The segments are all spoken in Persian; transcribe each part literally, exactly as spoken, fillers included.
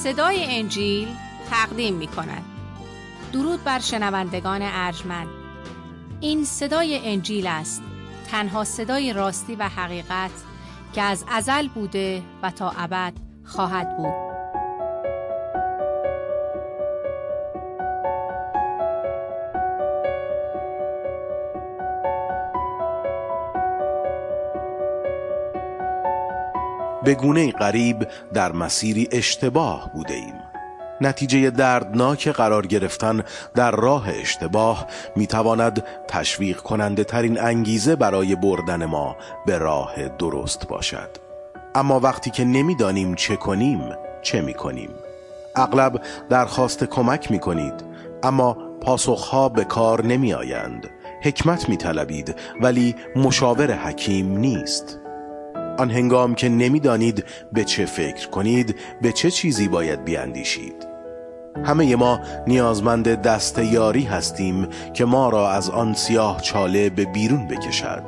صدای انجیل تقدیم می کند. درود بر شنوندگان ارجمند. این صدای انجیل است، تنها صدای راستی و حقیقت که از ازل بوده و تا ابد خواهد بود. به گونه‌ای غریب در مسیری اشتباه بوده ایم. نتیجه دردناک قرار گرفتن در راه اشتباه میتواند تشویق کننده ترین انگیزه برای بردن ما به راه درست باشد. اما وقتی که نمیدانیم چه کنیم، چه میکنیم؟ اغلب درخواست کمک میکنید، اما پاسخها به کار نمی آیند. حکمت میطلبید، ولی مشاور حکیم نیست. آن هنگام که نمیدانید به چه فکر کنید، به چه چیزی باید بیاندیشید. همه ما نیازمند دست یاری هستیم که ما را از آن سیاه چاله به بیرون بکشد.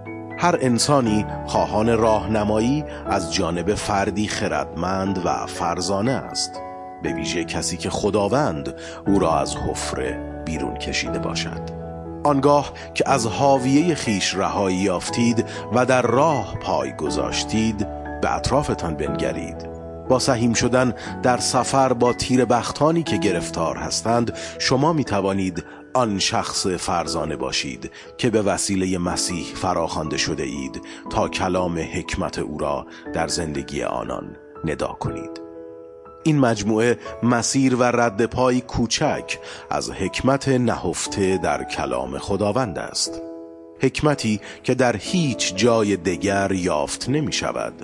هر انسانی خواهان راهنمایی از جانب فردی خردمند و فرزانه است، به ویژه کسی که خداوند او را از حفره بیرون کشیده باشد. آنگاه که از حاویه خیش رهایی یافتید و در راه پای گذاشتید، به اطرافتان بنگرید. با سهیم شدن در سفر با تیر بختانی که گرفتار هستند، شما می توانید آن شخص فرزانه باشید که به وسیله مسیح فراخوانده شده اید تا کلام حکمت او را در زندگی آنان ندا کنید. این مجموعه مسیر و رد پای کوچک از حکمت نهفته در کلام خداوند است. حکمتی که در هیچ جای دیگر یافت نمی شود.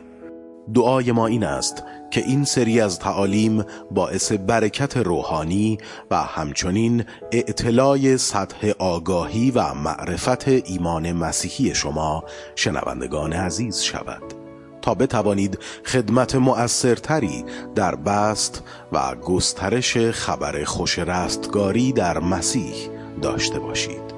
دعای ما این است که این سری از تعالیم باعث برکت روحانی و همچنین اطلاع سطح آگاهی و معرفت ایمان مسیحی شما شنوندگان عزیز شود، تا بتوانید خدمت مؤثرتری در بسط و گسترش خبر خوش رستگاری در مسیح داشته باشید.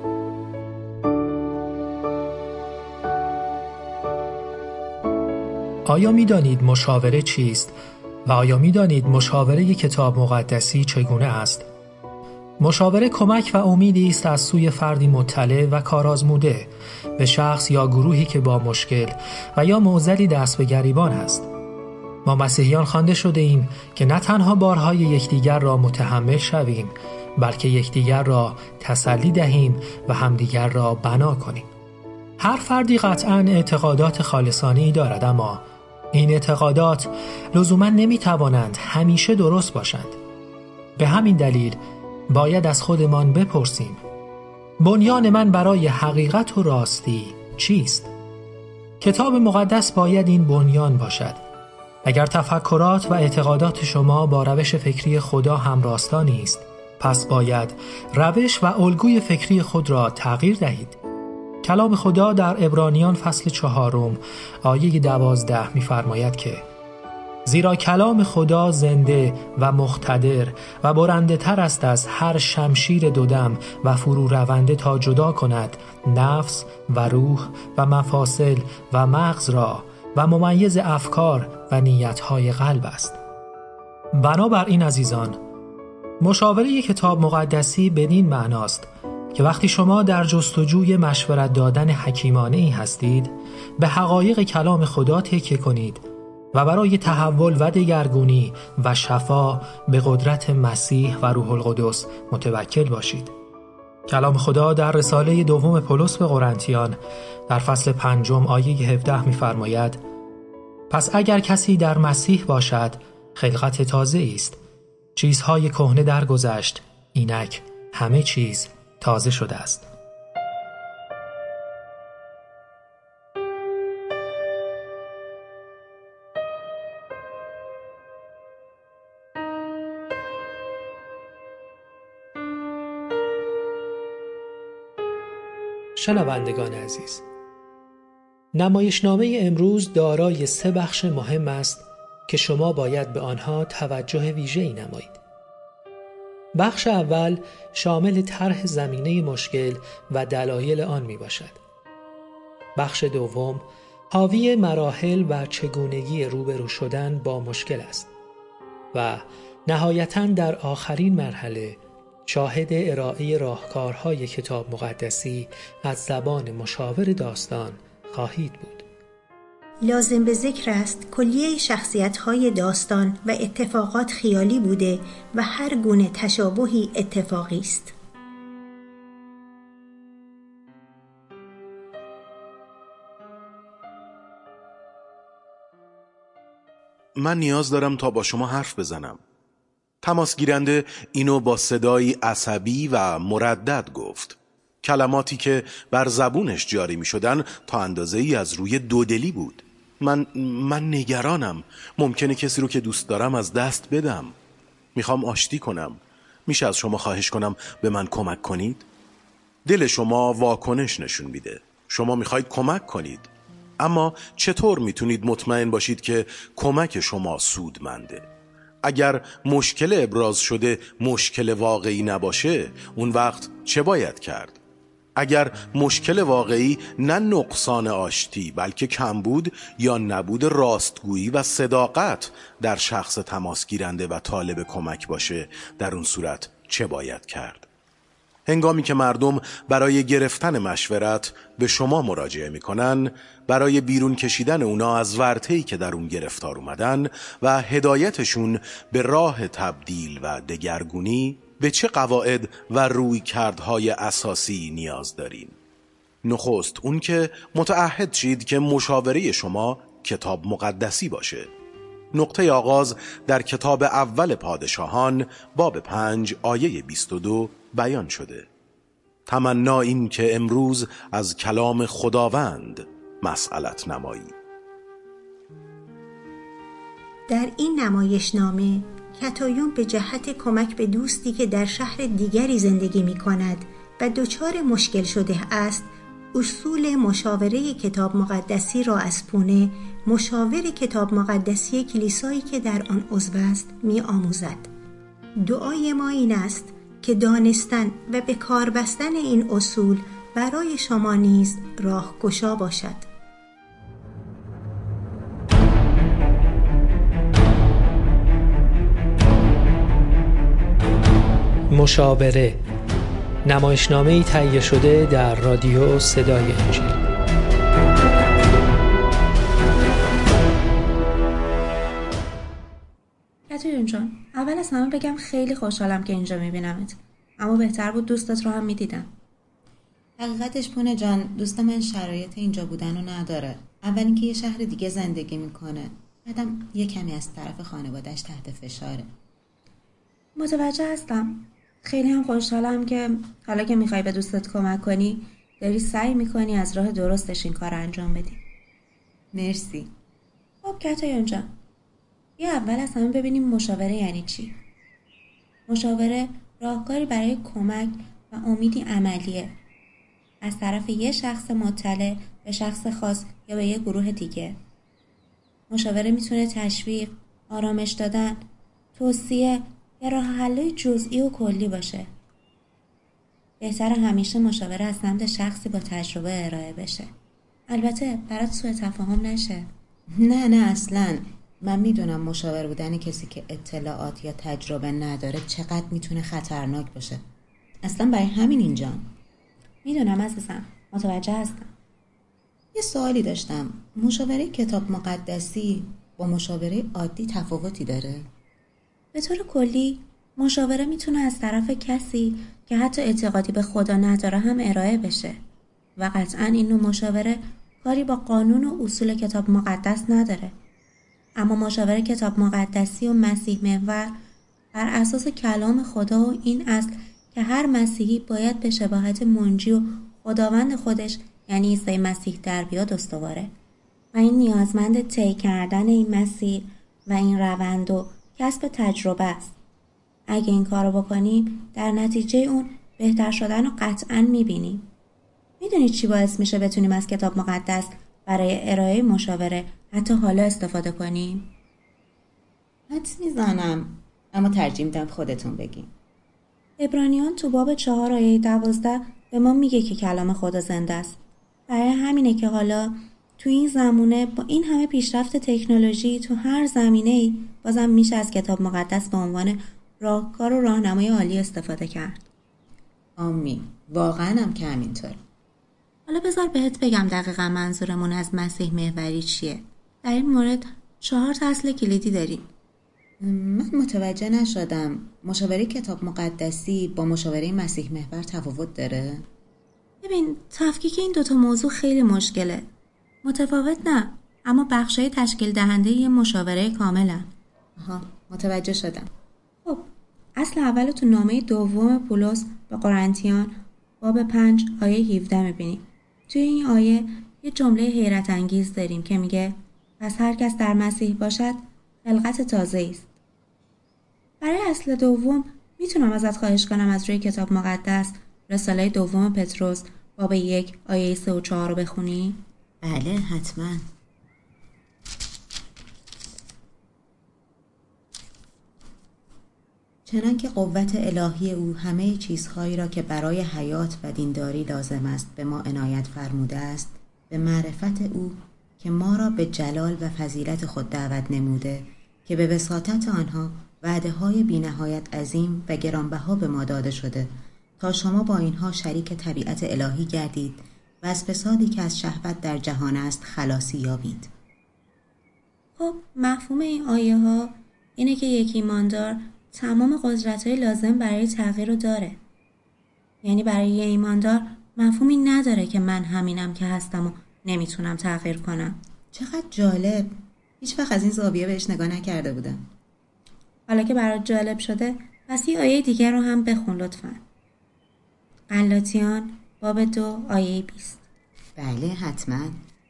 آیا می دانید مشاوره چیست و آیا می دانید مشاوره کتاب مقدسی چگونه است؟ مشاوره کمک و امیدی است از سوی فردی مطلع و کارآزموده به شخص یا گروهی که با مشکل و یا معضلی دست به گریبان است. ما مسیحیان خوانده شده ایم که نه تنها بارهای یکدیگر را متحمل شویم، بلکه یکدیگر را تسلی دهیم و همدیگر را بنا کنیم. هر فردی قطعاً اعتقادات خالصانه‌ای دارد، اما این اعتقادات لزوماً نمی‌توانند همیشه درست باشند. به همین دلیل باید از خودمان بپرسیم: بنیان من برای حقیقت و راستی چیست؟ کتاب مقدس باید این بنیان باشد. اگر تفکرات و اعتقادات شما با روش فکری خدا همراستا نیست، پس باید روش و الگوی فکری خود را تغییر دهید. کلام خدا در عبرانیان فصل چهارم آیه دوازده می‌فرماید که زیرا کلام خدا زنده و مقتدر و برنده تر است از هر شمشیر دودم و فرو رونده تا جدا کند نفس و روح و مفاصل و مغز را و ممیز افکار و نیت‌های قلب است. بنابراین عزیزان، مشاوره کتاب مقدسی بدین معناست که وقتی شما در جستجوی مشورت دادن حکیمانه‌ای هستید، به حقایق کلام خدا تکیه کنید و برای تحول و دگرگونی و شفا به قدرت مسیح و روح القدس متوکل باشید. کلام خدا در رساله دوم پولس به قرنتیان در فصل پنجم آیه هفده می‌فرماید: پس اگر کسی در مسیح باشد، خلقت تازه است. چیزهای کهنه درگذشت، اینک همه چیز تازه شده است. شنوندگان عزیز، نمایشنامه امروز دارای سه بخش مهم است که شما باید به آنها توجه ویژه‌ای نمایید. بخش اول شامل طرح زمینه مشکل و دلایل آن می باشد. بخش دوم حاوی مراحل و چگونگی روبرو شدن با مشکل است. و نهایتاً در آخرین مرحله شاهد ارائه راهکارهای کتاب مقدسی از زبان مشاور داستان خواهید بود. لازم به ذکر است کلیه شخصیت‌های داستان و اتفاقات خیالی بوده و هر گونه تشابهی اتفاقی است. من نیاز دارم تا با شما حرف بزنم. تماس گیرنده اینو با صدایی عصبی و مردد گفت. کلماتی که بر زبونش جاری می شدن تا اندازه ای از روی دودلی بود. من من نگرانم. ممکنه کسی رو که دوست دارم از دست بدم. میخوام آشتی کنم. میشه از شما خواهش کنم به من کمک کنید؟ دل شما واکنش نشون میده. شما میخواید کمک کنید. اما چطور میتونید مطمئن باشید که کمک شما سودمنده؟ اگر مشکل ابراز شده مشکل واقعی نباشه، اون وقت چه باید کرد؟ اگر مشکل واقعی نه نقصان آشتی بلکه کمبود یا نبود راستگویی و صداقت در شخص تماس گیرنده و طالب کمک باشه، در اون صورت چه باید کرد؟ هنگامی که مردم برای گرفتن مشورت به شما مراجعه میکنن، برای بیرون کشیدن اونا از ورطه‌ای که در اون گرفتار اومدن و هدایتشون به راه تبدیل و دگرگونی، به چه قواعد و رویکردهای اساسی نیاز دارین؟ نخست اون که متعهد شید که مشاوره شما کتاب مقدسی باشه. نقطه آغاز در کتاب اول پادشاهان باب پنج آیه بیست و دو بیان شده. تمنا این که امروز از کلام خداوند مسئلت نمایی. در این نمایشنامه کتایون به جهت کمک به دوستی که در شهر دیگری زندگی می کند و دچار مشکل شده است، اصول مشاوره کتاب مقدسی را از پونه مشاور کتاب مقدسی کلیسایی که در آن عضو است می آموزد. دعای ما این است که دانستن و به کار بستن این اصول برای شما نیز راهگشا باشد. مشاوره، نمایشنامه‌ای تهیه شده در رادیو صدای انجیل. کتایون جان، اول از همه بگم خیلی خوشحالم که اینجا میبینمت، اما بهتر بود دوستت رو هم میدیدم. حقیقتش پونه جان، دوست من شرایط اینجا بودن رو نداره. اول اینکه یه شهر دیگه زندگی میکنه، بعدم یه کمی از طرف خانواده‌اش تحت فشاره. متوجه هستم. خیلی هم خوشحالم که حالا که میخوای به دوستت کمک کنی داری سعی میکنی از راه درستش این کار انجام بدی. مرسی. خب کتایون جان، یه اول از همه ببینیم مشاوره یعنی چی. مشاوره راهکاری برای کمک و امیدی عملیه از طرف یه شخص مطلع به شخص خاص یا به یه گروه دیگه. مشاوره میتونه تشویق، آرامش دادن، توصیه یا راه حل‌های جزئی و کلی باشه. بهتر همیشه مشاوره از سمت شخصی با تجربه ارائه بشه. البته برات سوء تفاهم نشه. نه نه اصلاً. من میدونم مشاور بودن کسی که اطلاعات یا تجربه نداره چقدر میتونه خطرناک باشه. اصلا برای همین اینجام. میدونم عزیزم، متوجه هستم. یه سوالی داشتم. مشاوره کتاب مقدسی با مشاوره عادی تفاوتی داره؟ به طور کلی مشاوره میتونه از طرف کسی که حتی اعتقادی به خدا نداره هم ارائه بشه و قطعاً این نوع مشاوره کاری با قانون و اصول کتاب مقدس نداره. اما مشاوره کتاب مقدسی و مسیح محور بر اساس کلام خدا و این اصل که هر مسیحی باید به شباهت منجی و خداوند خودش یعنی عیسی مسیح در بیاد استواره و این نیازمند طی کردن این مسیر و این روند و کسب تجربه است. اگه این کارو بکنیم در نتیجه اون بهتر شدن رو قطعاً میبینیم. میدونید چی باعث میشه بتونیم از کتاب مقدس برای ارائه مشاوره حتی حالا استفاده کنیم؟ حدس میزنم، اما ترجیح میدم خودتون بگین. عبرانیان تو باب چهار آیه دوازده به ما میگه که کلام خدا زنده است. برای همینه که حالا تو این زمونه با این همه پیشرفت تکنولوژی تو هر زمینه‌ای بازم میشه از کتاب مقدس به عنوان راهکار و راهنمای عالی استفاده کرد. آمین. واقعا هم که همینطور. حالا بذار بهت بگم دقیقا منظورمون از مسیح محوری چیه. در این مورد چهار تا اصل کلیدی داریم. من متوجه نشدم. مشاوره کتاب مقدسی با مشاوره مسیح محور تفاوت داره؟ ببین، تفکیک این دوتا موضوع خیلی مشکله. متفاوت نه، اما بخشای تشکیل دهنده یه مشاوره کاملا. آها، متوجه شدم. خب، اصل اول تو نامه دوم پولس به قرنتیان باب پنج آیه هفده میبینیم. توی این آیه یه جمله حیرت انگیز داریم که میگه پس هر کس در مسیح باشد خلقت تازه است. برای اصل دوم میتونم ازت خواهش کنم از روی کتاب مقدس رساله دوم پتروس باب یک آیه سه و چهار رو بخونی؟ بله، حتما. چنانکه قوت الهی او همه چیزهایی را که برای حیات و دینداری لازم است به ما عنایت فرموده است، به معرفت او که ما را به جلال و فضیلت خود دعوت نموده که به وساطت آنها وعده های بی نهایت عظیم و گرانبها به ما داده شده تا شما با اینها شریک طبیعت الهی گردید و از فسادی که از شهوت در جهان است خلاصی یابید. خب مفهوم این آیه ها اینه که یک ایماندار تمام قدرت‌های لازم برای تغییر رو داره. یعنی برای یه ایماندار مفهومی نداره که من همینم که هستم و نمیتونم تغییر کنم. چقدر جالب. هیچ وقت از این زاویه بهش نگاه نکرده بودم. حالا که برات جالب شده پس یه آیه دیگر رو هم بخون لطفاً. غلاطیان باب دو آیه بیست. بله، حتما.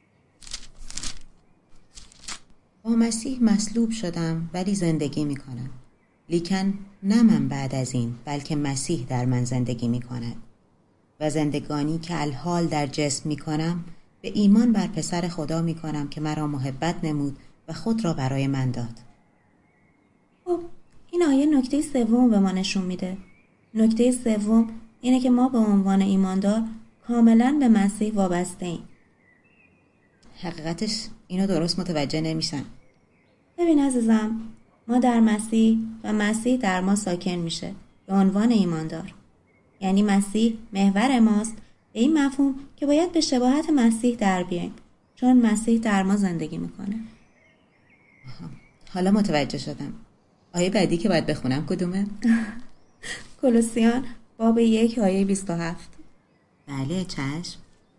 با مسیح مصلوب شدم ولی زندگی می کنم. لیکن نه من بعد از این، بلکه مسیح در من زندگی می کند. و زندگانی که الحال در جسم می کنم به ایمان بر پسر خدا می کنم که مرا محبت نمود و خود را برای من داد. خب این آیه نکته سوم به ما نشون میده. نکته سوم اینه که ما به عنوان ایماندار کاملا به مسیح وابسته ایم. حقیقتش اینو درست متوجه نمیشن. ببین عزیزم، ما در مسیح و مسیح در ما ساکن میشه به عنوان ایماندار. یعنی مسیح محور ماست به این مفهوم که باید به شباهت مسیح در بیاییم چون مسیح در ما زندگی میکنه. حالا متوجه شدم. آیه بعدی که باید بخونم کدومه؟ کولوسیان باب یک آیه بیست و هفت. بله، چشم.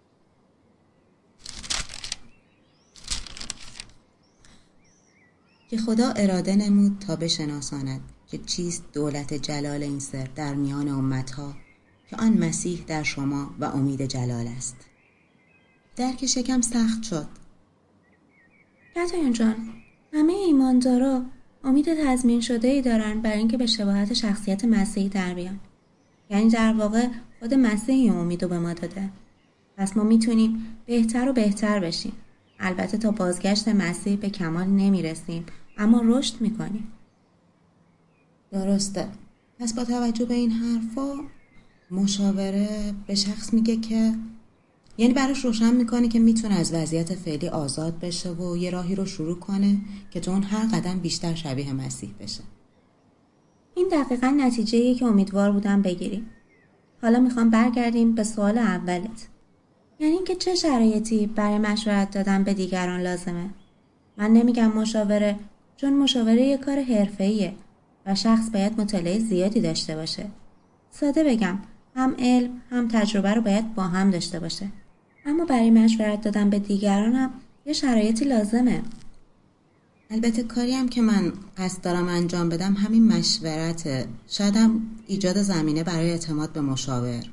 که خدا اراده نمود تا بشناساند که چیست دولت جلال این سر در میان امتها که آن مسیح در شما و امید جلال است. درک شکم سخت شد. کاتایون جان، همه ایماندارا امید تضمین شده ای دارن برای اینکه به شباهت شخصیت مسیح در بیان. یعنی در واقع خود مسیح این امیدو به ما داده. پس ما میتونیم بهتر و بهتر بشیم. البته تا بازگشت مسیح به کمال نمیرسیم، اما رشد میکنیم. درسته. پس با توجه به این حرفا مشاوره به شخص میگه که یعنی براش روشن میکنه که میتونه از وضعیت فعلی آزاد بشه و یه راهی رو شروع کنه که تو اون هر قدم بیشتر شبیه مسیح بشه. این دقیقاً نتیجه‌ایه که امیدوار بودم بگیریم. حالا میخوام برگردیم به سوال اولت. یعنی اینکه چه شرایطی برای مشورت دادن به دیگران لازمه؟ من نمیگم مشاوره، چون مشاوره یه کار حرفه‌ایه و شخص باید مطالعه زیادی داشته باشه. ساده بگم، هم علم هم تجربه رو باید با هم داشته باشه. اما برای مشورت دادن به دیگران هم یه شرایطی لازمه. البته کاری هم که من قصد دارم انجام بدم همین مشورته. شاید هم ایجاد زمینه برای اعتماد به مشاور.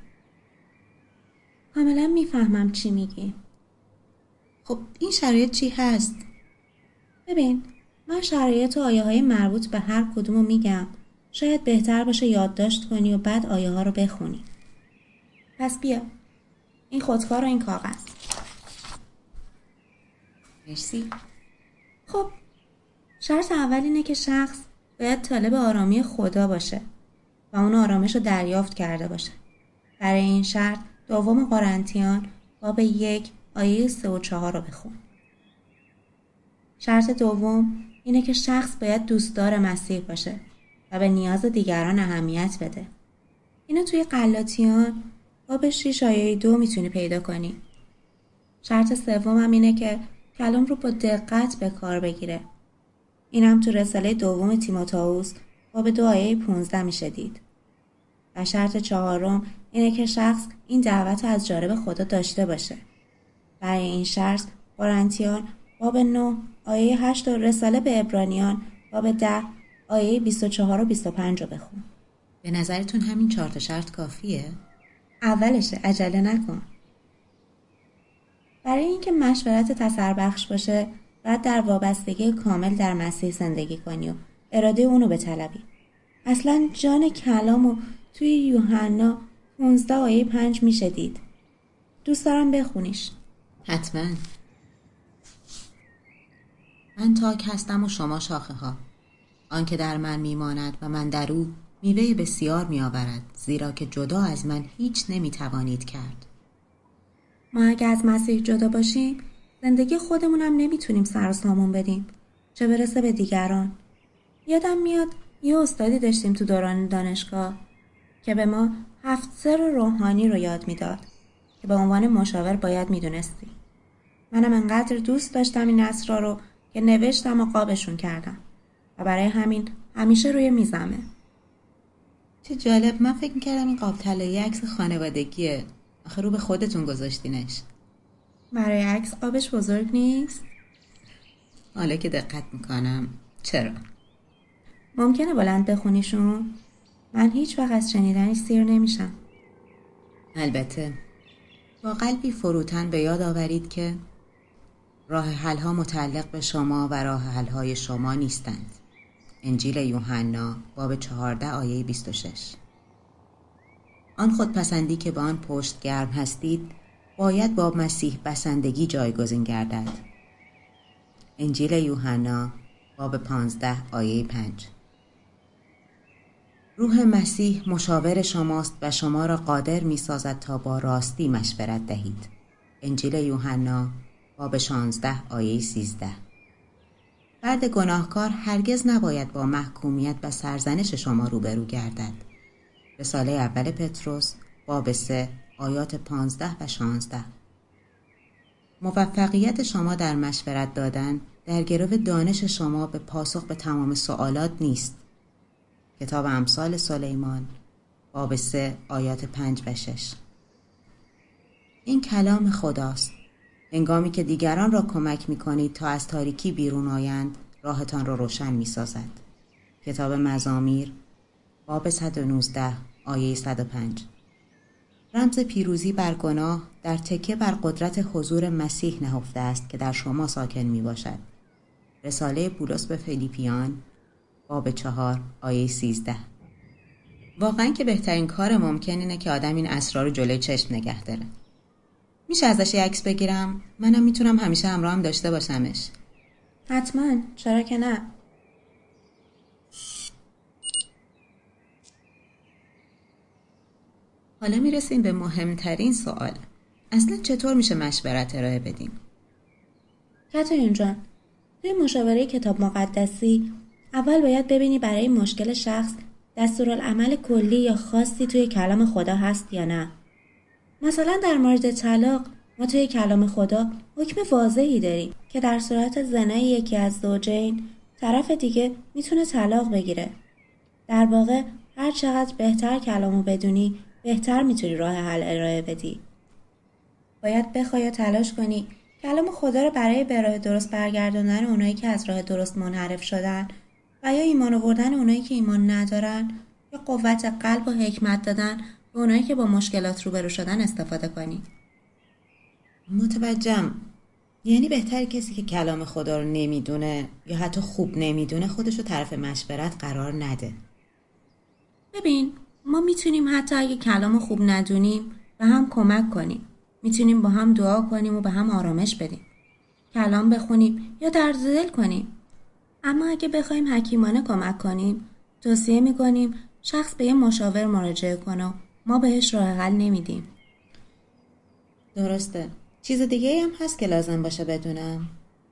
کاملا میفهمم چی میگی. خب این شرایط چی هست؟ ببین، من شرایط و آیه های مربوط به هر کدومو میگم. شاید بهتر باشه یادداشت کنی و بعد آیه ها رو بخونی. پس بیا، این خودکار و این کاغذ. مرسی. خب شرط اول اینه که شخص باید طالب آرامی خدا باشه و اون آرامش رو دریافت کرده باشه. برای این شرط دوم قرنتیان باب یک آیه سه و چهار رو بخون. شرط دوم اینه که شخص باید دوستدار مسیح باشه و به نیاز دیگران اهمیت بده. اینو توی غلاطیان باب شش آیه دو میتونی پیدا کنی. شرط سوم هم اینه که کلام رو با دقت به کار بگیره. اینم تو رساله دوم تیموتائوس باب دو آیه پانزده میشه دید. و شرط چهارم اینه که شخص این دعوت رو از جانب خدا داشته باشه. برای این شرط قرنتیان باب نه آیه هشت و رساله به عبرانیان باب ده آیه بیست و چهار و بیست و پنج رو بخون. به نظرتون همین چهار تا شرط کافیه؟ اولشه، عجله نکن. برای اینکه مشورت تسر بخش باشه باید در وابستگی کامل در مسیح زندگی کنی و اراده اونو بطلبی. اصلا جان کلامو توی یوحنا پانزده آیه پنج میشه دید. دوست دارم بخونیش. حتما. من تاک هستم و شما شاخه ها. آن که در من میماند و من در او میوه بسیار میآورد، زیرا که جدا از من هیچ نمیتوانید کرد. ما اگه از مسیح جدا باشیم زندگی خودمون هم نمیتونیم سر و سامون بدیم، چه برسه به دیگران. یادم میاد یه استادی داشتیم تو دوران دانشگاه که به ما هفت سر روحانی رو یاد میداد که به عنوان مشاور باید میدونستی. منم انقدر دوست داشتم این اسرار رو که نوشتم و قابشون کردم و برای همین همیشه روی میزمه. چه جالب، من فکر میکردم این قاب طلایی عکس خانوادگیه. آخه رو به خودتون گذاشتینش. برای عکس قابش بزرگ نیست؟ حالا که دقت میکنم چرا؟ ممکنه بلند بخونیشون؟ من هیچ وقت از شنیدنش سیر نمیشم. البته با قلبی فروتن به یاد آورید که راه حل‌ها متعلق به شما و راه حل‌های شما نیستند. انجیل یوحنا باب چهارده آیه بیست و شش. آن خودپسندی که به آن پشت گرم هستید باید با مسیح بسندگی جایگزین گردد. انجیل یوحنا باب پانزده آیه پنج. روح مسیح مشاور شماست و شما را قادر می سازد تا با راستی مشورت دهید. انجیل یوحنا باب شانزده آیه سیزده. فرد گناهکار هرگز نباید با محکومیت و سرزنش شما روبرو گردد. رساله اول پتروس باب سه آیات پانزده و شانزده. موفقیت شما در مشورت دادن در گرو دانش شما به پاسخ به تمام سوالات نیست. کتاب امثال سلیمان باب سه آیات پنج و شش. این کلام خداست. هنگامی که دیگران را کمک می کنید تا از تاریکی بیرون آیند، راهتان را روشن می سازد. کتاب مزامیر باب صد و نوزده آیه صد و پنج. رمز پیروزی بر گناه در تکیه بر قدرت حضور مسیح نهفته است که در شما ساکن می باشد. رساله پولس به فیلیپیان باب چهار آیه سیزده. واقعا که بهترین کار ممکن اینه که آدم این اسرار رو جلوی چشم نگه داره. میشه ازش یه عکس بگیرم؟ منم میتونم همیشه همراهم داشته باشمش. حتما، چرا که نه. حالا میرسیم به مهمترین سوال. اصلا چطور میشه مشورت ارائه بدیم؟ کاترین جان، توی مشاوره کتاب مقدسی اول باید ببینی برای مشکل شخص دستورالعمل کلی یا خاصی توی کلام خدا هست یا نه. مثلا در مورد طلاق ما توی کلام خدا حکم واضحی داریم که در صورت زنای یکی از زوجین طرف دیگه میتونه طلاق بگیره. در واقع هر چقدر بهتر کلامو بدونی بهتر میتونی راه حل ارائه بدی. باید بخوای یا تلاش کنی کلام خدا رو برای به راه درست برگردوندن اونایی که از راه درست منحرف شدن و یا ایمان آوردن اونایی که ایمان ندارن یا قوت قلب و حکمت دادن به اونایی که با مشکلات روبرو شدن استفاده کنی. متوجهم. یعنی بهتر کسی که کلام خدا رو نمیدونه یا حتی خوب نمیدونه خودشو طرف مشورت قرار نده. ببین، ما میتونیم حتی اگه کلام خوب ندونیم به هم کمک کنیم. میتونیم با هم دعا کنیم و به هم آرامش بدیم. کلام بخونیم یا درد دل کنیم. اما اگه بخوایم حکیمانه کمک کنیم، توصیه میکنیم شخص به یه مشاور مراجعه کنه. ما بهش راه حل نمیدیم. درسته. چیز دیگه هم هست که لازم باشه بدونم؟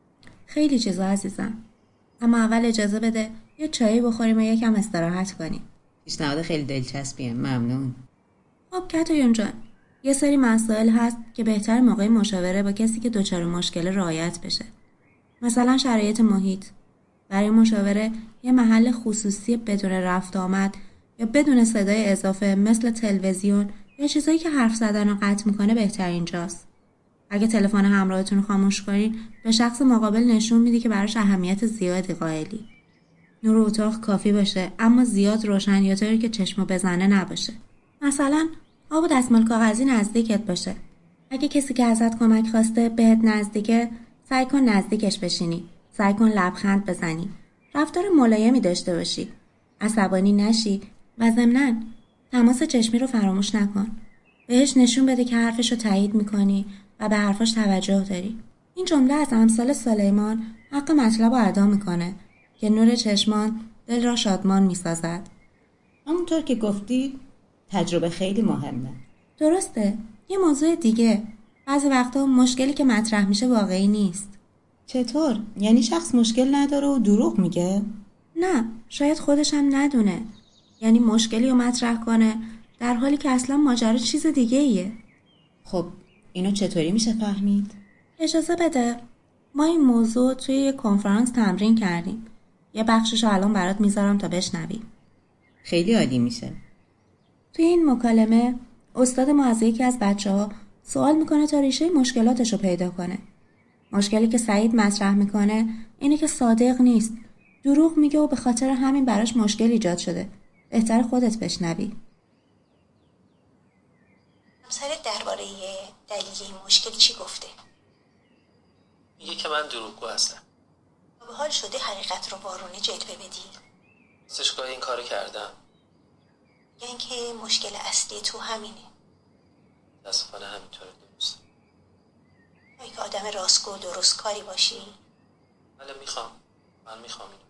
خیلی چیزا عزیزم. اما اول اجازه بده یه چایی بخوریم و یکم استراحت کنیم. پیشنهاد خیلی دلچسبیه. ممنون. خب کتایون جان، یه سری مسائل هست که بهتر موقع مشاوره با کسی که دچار مشکل رعایت بشه. مثلا شرایط محیط. برای مشاوره یه محل خصوصی بدون رفت آمد یا بدون صدای اضافه مثل تلویزیون یا چیزایی که حرف زدن رو قطع میکنه بهترین جاست. اگه تلفن همراهتون رو خاموش کنین، به شخص مقابل نشون میدی که براش اهمیت زیادی قائلی. نور اتاق کافی باشه اما زیاد روشن یا طوری که چشمو بزنه نباشه. مثلا آب و دستمال کاغذی نزدیکت باشه. اگه کسی که ازت کمک خواسته بهت نزدیکه، سعی کن نزدیکش بشینی. سعی کن لبخند بزنی. رفتار ملایمی داشته باشی. عصبانی نشی و ضمناً تماس چشمی رو فراموش نکن. بهش نشون بده که حرفش رو تایید میکنی و به حرفاش توجه داری. این جمله از امثال سلیمان حق مطلب رو ادا میکنه که نور چشمان دل را شادمان میسازد. همونطور که گفتی تجربه خیلی مهمه. درسته. یه موضوع دیگه، بعضی وقتا مشکلی که مطرح میشه واقعی نیست. چطور؟ یعنی شخص مشکل نداره و دروغ میگه؟ نه، شاید خودش هم ندونه. یعنی مشکلی رو مطرح کنه در حالی که اصلا ماجرا چیز دیگه ایه. خب اینو چطوری میشه فهمید؟ اجازه بده. ما این موضوع توی یه کنفرانس تمرین کردیم. یه بخششو الان برات میذارم تا بشنوی. خیلی عالی میشه. توی این مکالمه استاد ما از یکی از بچه‌ها سوال میکنه تا ریشه مشکلاتشو پیدا کنه. مشکلی که سعید مطرح میکنه اینه که صادق نیست. دروغ میگه و به خاطر همین براش مشکل ایجاد شده. بهتر خودت بشنوی. همسرت درباره دلیل این مشکل چی گفته؟ میگه که من دروغگو هستم. به حال شده حقیقت رو وارونه جلوه بدی؟ راستش این کارو کردم. یعنی که مشکل اصلی تو همینه. متاسفانه همینطوره. درست. میگه که آدم راستگو و درست کاری باشی؟ بله میخوام. من میخوام اینو.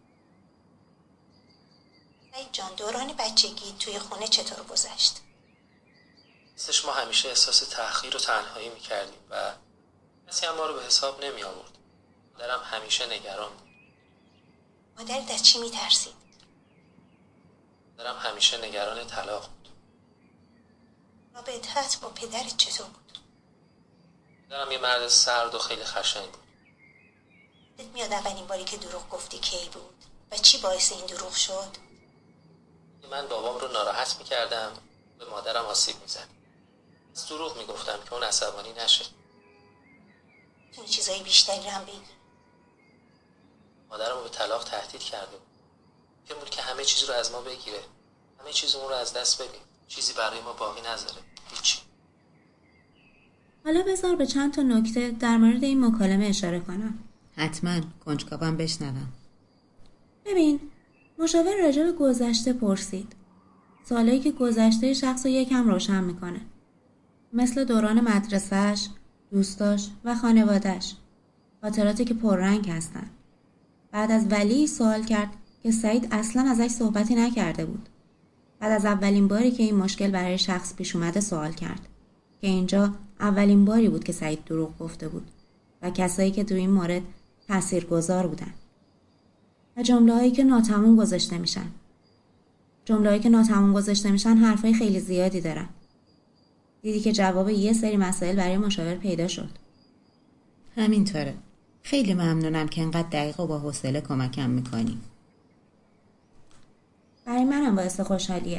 سعید جان، دوران بچگی توی خونه چطور گذشت؟ راستش ما همیشه احساس تأخیر و تنهایی میکردیم و کسی هم ما رو به حساب نمی آورد. مادرم همیشه نگران بود. مادرت از چی میترسید؟ مادرم همیشه نگران طلاق بود. رابطت با پدرت چطور بود؟ مادرم یه مرد سرد و خیلی خشن بود. دلت میاد اولین باری که دروغ گفتی کی بود؟ و چی باعث این دروغ شد؟ من بابام رو ناراحت میکردم، به مادرم آسیب میزد. از دروغ میگفتم که اون عصبانی نشه. این چیزای بیشتری رو هم بگی. مادرم به طلاق تهدید کرده بود. که بود که همه چیز رو از ما بگیره. همه چیز اون رو از دست بدیم. چیزی برای ما باقی نذاره. هیچی. حالا بذار به چند تا نکته در مورد این مکالمه اشاره کنم. حتما. کنجکاوم بشنوم. ببین، مشاور راجع به گذشته پرسید. سالایی که گذشته شخص رو یکم روشن میکنه. مثل دوران مدرسهش، دوستاش و خانوادهش. خاطراتی که پررنگ هستن. بعد از ولی سوال کرد که سعید اصلا ازش صحبتی نکرده بود. بعد از اولین باری که این مشکل برای شخص پیش اومده سوال کرد که اینجا اولین باری بود که سعید دروغ گفته بود و کسایی که تو این مورد تاثیرگذار بودن. و جمله‌هایی که ناتمام گذاشته میشن. جمله‌هایی که ناتمام گذاشته میشن حرفای خیلی زیادی دارن. دیدی که جواب یه سری مسائل برای مشاور پیدا شد. همینطوره. خیلی ممنونم که انقدر دقیق و با حوصله کمکم میکنی. برای منم باعث خوشحالیه.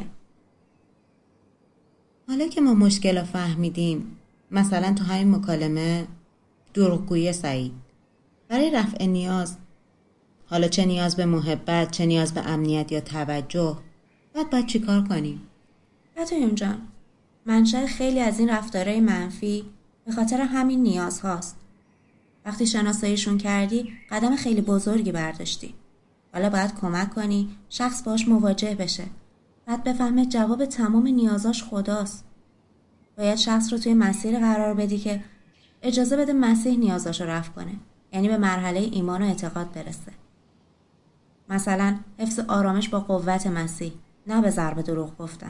حالا که ما مشکل رو فهمیدیم، مثلا تو همین مکالمه دروغگویی سعید، برای رفع نیاز، حالا چه نیاز به محبت، چه نیاز به امنیت یا توجه، باید باید چی کار کنیم؟ کتایون جان، منشأ خیلی از این رفتارهای منفی به خاطر همین نیاز هاست. وقتی شناساییشون کردی قدم خیلی بزرگی برداشتی. حالا باید کمک کنی شخص باش مواجه بشه. باید بفهمه جواب تمام نیازاش خداست. باید شخص رو توی مسیر قرار بدی که اجازه بده مسیح نیازاشو رفع کنه. یعنی به مرحله ایمان و اعتقاد برسه. مثلا حفظ آرامش با قوت مسیح، نه به ضرب دروغ گفتن.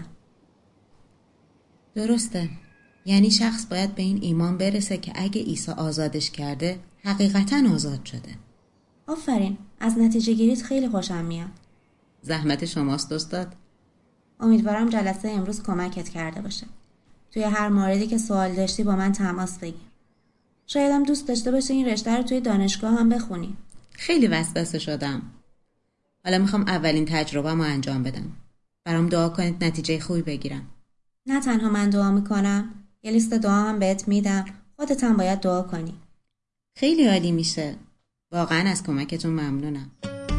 درسته. یعنی شخص باید به این ایمان برسه که اگه عیسی آزادش کرده حقیقتاً آزاد شده. آفرین، از نتیجه گیریت خیلی خوشم میاد. زحمت شماست استاد. امیدوارم جلسه امروز کمکت کرده باشه. توی هر موردی که سوال داشتی با من تماس بگیر. شایدم دوست داشته باشه این رشته رو توی دانشگاه هم بخونی. خیلی وسوسه شدم. حالا میخوام اولین تجربه‌مو انجام بدم. برام دعا کنید نتیجه خوبی بگیرم. نه تنها من دعا میکنم، یه لیست دعا هم بهت میدم. خودت هم باید دعا کنی. خیلی عالی میشه. واقعا از کمکتون ممنونم.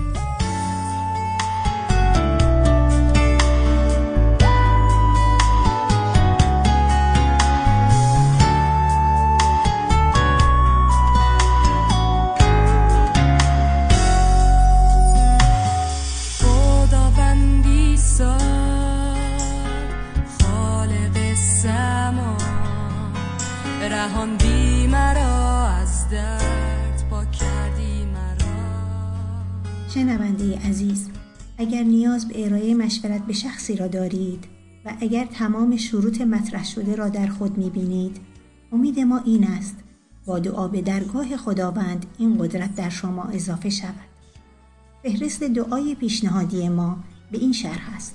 رهاندی مرا از درد، پاک کردی مرا. شنونده عزیز، اگر نیاز به ارائه مشورت به شخصی را دارید و اگر تمام شروط مطرح شده را در خود می‌بینید، امید ما این است با دعا به درگاه خداوند این قدرت در شما اضافه شود. فهرست دعای پیشنهادی ما به این شرح است: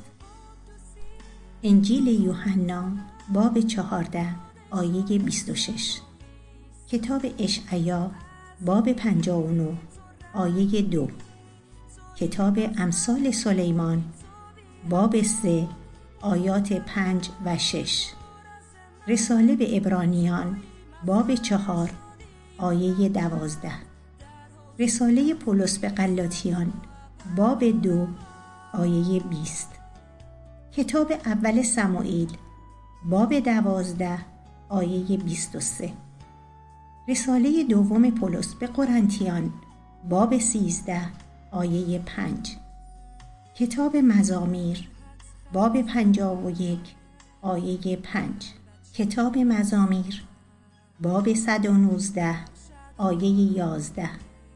انجیل یوحنا باب چهارده آیه بیست و شش، کتاب اشعیا باب پنجاه و نه آیه دو، کتاب امثال سلیمان باب سه آیات پنج و شش، رساله به عبرانیان باب چهار آیه دوازده، رساله پولس به غلاطیان باب دو آیه بیست، کتاب اول سموئیل باب دوازده آیه بیست و سه، رساله دوم پولس به قرنتیان باب سیزده آیه پنج، کتاب مزامیر باب پنجاه و یک آیه پنج، کتاب مزامیر باب صد و نوزده آیه یازده.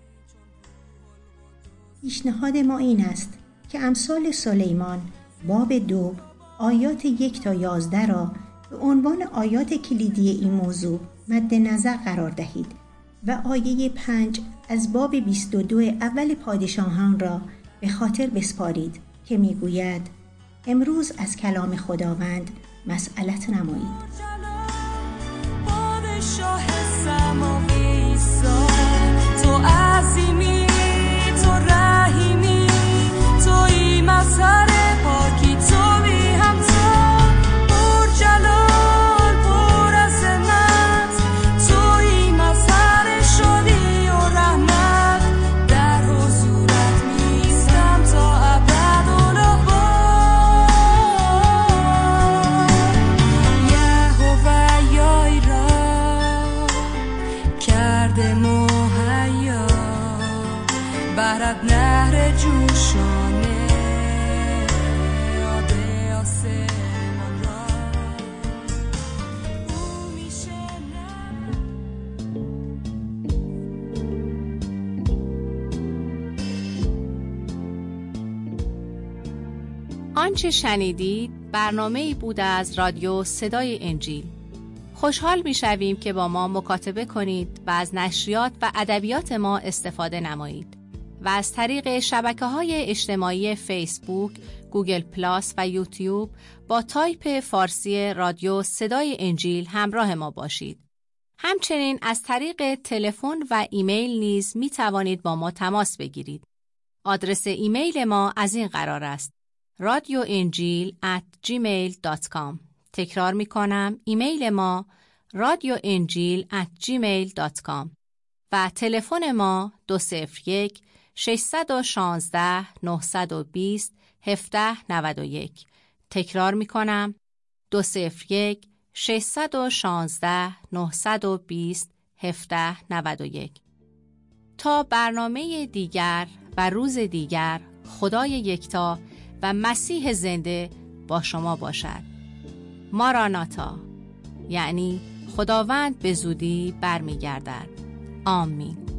پیشنهاد ما این است که امثال سلیمان باب دو آیات یک تا یازده را به عنوان آیات کلیدی این موضوع مد نظر قرار دهید و آیه پنج از باب بیست و دو اول پادشاهان را به خاطر بسپارید که میگوید: امروز از کلام خداوند مسئلت نمایید. پادشاه سماوی تو عظیمی، تو رحیمی، تویی مظهر پاکی، تویی همتا پر جلال، پر عظمت، تویی مظهر شادی و رحمت. در حضورت میستم تا ابدالآباد. یهوه یایرا کرده مهیا، برد نهر جوشانه آب آسمان را. او میشنم. آنچه شنیدید برنامه‌ای بود از رادیو صدای انجیل. خوشحال می‌شویم که با ما مکاتبه کنید و از نشریات و ادبیات ما استفاده نمایید و از طریق شبکه‌های اجتماعی فیسبوک، گوگل پلاس و یوتیوب با تایپ فارسی رادیو صدای انجیل همراه ما باشید. همچنین از طریق تلفن و ایمیل نیز می توانید با ما تماس بگیرید. آدرس ایمیل ما از این قرار است: رادیو انجیل ات جیمیل دات کام. تکرار می کنم، ایمیل ما رادیو انجیل ات جیمیل دات کام و تلفن ما دو صفر یک شش یک شش نه دو صفر هفت نه یک. تکرار می کنم، دو صفر یک شش یک شش نه دو صفر هفت نه یک. تا برنامه دیگر و روز دیگر، خدای یکتا و مسیح زنده با شما باشد. ماراناتا، یعنی خداوند به زودی برمیگردد. آمین.